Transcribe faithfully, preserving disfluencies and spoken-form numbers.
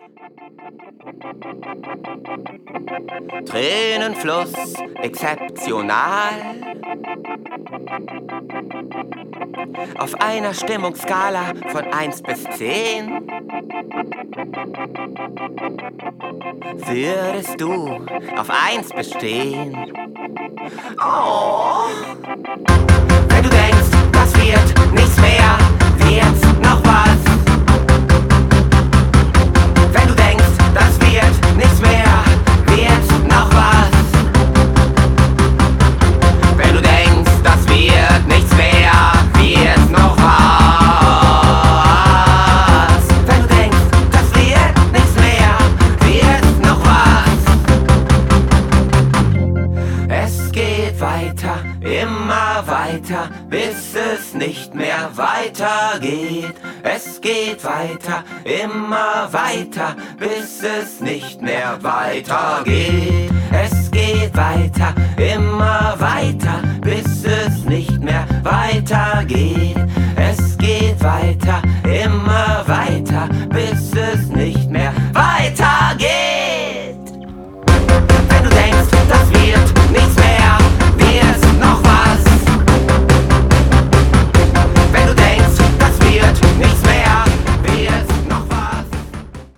Tränenfluss exzeptional. Auf einer Stimmungsskala von eins bis zehn würdest du auf eins bestehen. Oh. Wenn du denkst, das wird nichts mehr, wird's noch was. Wenn du denkst, das wird nichts mehr, wird's noch was. Wenn du denkst, das wird nichts mehr, wird's noch was. Wenn du denkst, das wird nichts mehr, wird's noch was. Es geht weiter, immer weiter, bis es nicht mehr weitergeht. Es geht weiter, immer weiter, bis es nicht mehr weitergeht. Es geht weiter, immer weiter.